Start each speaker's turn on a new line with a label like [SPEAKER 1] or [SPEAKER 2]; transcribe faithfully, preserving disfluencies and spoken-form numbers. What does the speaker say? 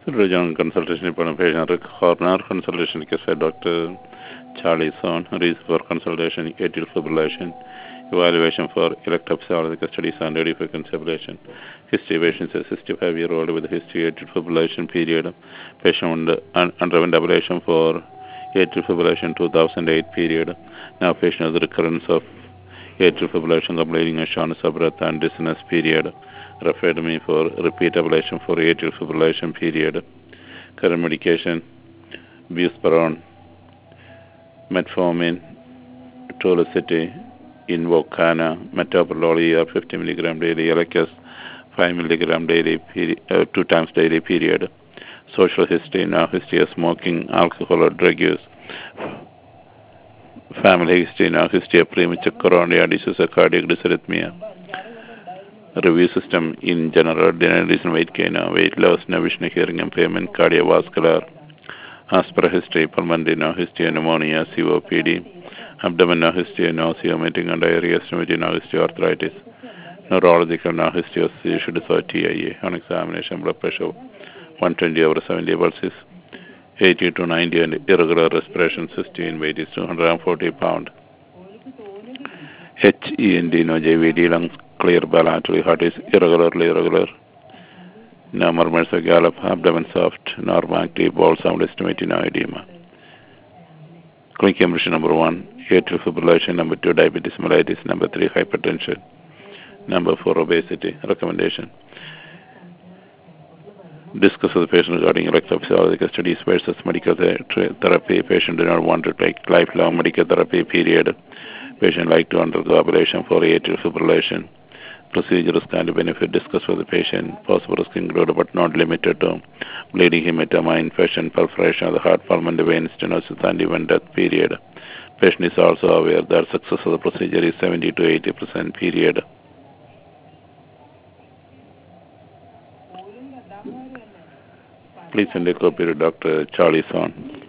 [SPEAKER 1] Regional consultation upon patient corner consultation case by Doctor Charlie Son, reason for consultation, atrial fibrillation, evaluation for electrophysiological studies on ready for fibrillation. History patient is a sixty-five year old with a history of atrial fibrillation period. Patient under, un, underwent ablation for atrial fibrillation two thousand eight period. Now patient has recurrence of atrial fibrillation completing a shortness of breath and dizziness period. Referred me for repeat ablation for atrial fibrillation period. Current medication, buspirone, metformin, Trulicity, Invokana, metoprolol E R fifty milligram daily, Eliquis five milligram daily, peri- uh, two times daily period. Social history, now history of smoking, alcohol or drug use. Family history, now history of premature coronary disease or cardiac dysarrhythmia. Review system in general, reason weight gain, weight loss, no vision, hearing impairment, cardiovascular, aspira history, pulmonary, no history, pneumonia, C O P D, abdomen, no history, nausea, vomiting and diarrhea, stomach, no history, arthritis, neurological, no history of seizure disorder, T I A, on examination, blood pressure, one twenty over seventy pulses, eighty to ninety, and irregular respiration, sixteen, weight is two hundred forty pound. H E N D, no J V D, lungs clear, bilaterally, heart is irregularly irregular. No murmurs or gallop, abdomen soft, normal active, bowel sound estimated, no edema. Clinical impression number one, atrial fibrillation, number two, diabetes mellitus, number three, hypertension, number four, obesity. Recommendation. Discuss with the patient regarding electrophysiological studies versus medical therapy. Patient do not want to take lifelong medical therapy period. Patient like to undergo ablation for atrial fibrillation. Procedure is kind of benefit. Discuss with the patient. Possible risk included but not limited to bleeding, hematoma, infection, perforation of the heart, pulmonary vein, stenosis, and even death period. Patient is also aware that success of the procedure is seventy to eighty percent period. Please send a copy to Doctor Charlie Son.